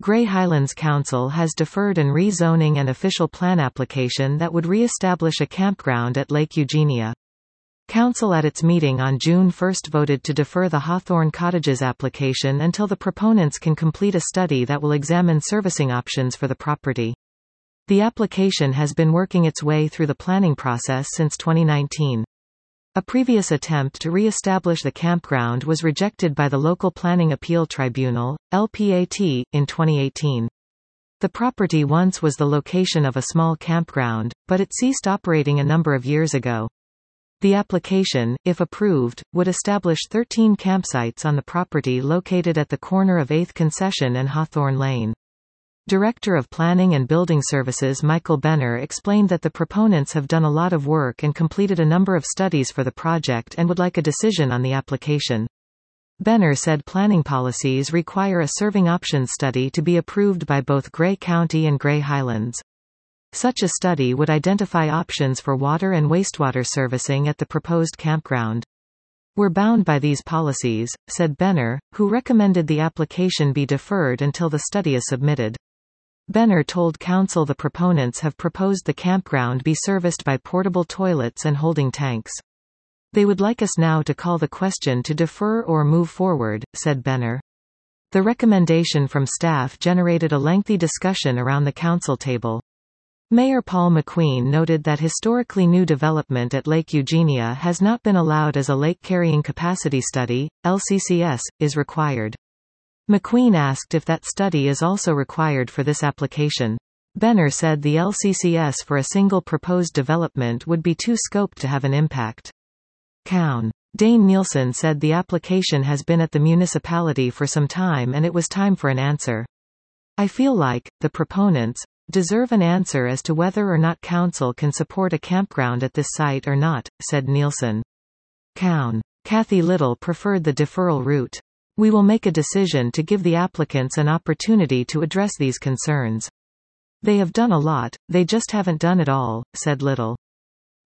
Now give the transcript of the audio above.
Grey Highlands Council has deferred an rezoning and official plan application that would re-establish a campground at Lake Eugenia. Council at its meeting on June 1 voted to defer the Hawthorne Cottages application until the proponents can complete a study that will examine servicing options for the property. The application has been working its way through the planning process since 2019. A previous attempt to re-establish the campground was rejected by the Local Planning Appeal Tribunal, LPAT, in 2018. The property once was the location of a small campground, but it ceased operating a number of years ago. The application, if approved, would establish 13 campsites on the property located at the corner of 8th Concession and Hawthorne Lane. Director of Planning and Building Services Michael Benner explained that the proponents have done a lot of work and completed a number of studies for the project and would like a decision on the application. Benner said planning policies require a serving options study to be approved by both Grey County and Grey Highlands. Such a study would identify options for water and wastewater servicing at the proposed campground. "We're bound by these policies," said Benner, who recommended the application be deferred until the study is submitted. Benner told Council the proponents have proposed the campground be serviced by portable toilets and holding tanks. "They would like us now to call the question to defer or move forward," said Benner. The recommendation from staff generated a lengthy discussion around the Council table. Mayor Paul McQueen noted that historically new development at Lake Eugenia has not been allowed as a lake carrying capacity study, LCCS, is required. McQueen asked if that study is also required for this application. Benner said the LCCS for a single proposed development would be too scoped to have an impact. Coun. Dane Nielsen said the application has been at the municipality for some time and it was time for an answer. "I feel like, the proponents, deserve an answer as to whether or not Council can support a campground at this site or not," said Nielsen. Coun. Kathy Little preferred the deferral route. "We will make a decision to give the applicants an opportunity to address these concerns. They have done a lot, they just haven't done it all," said Little.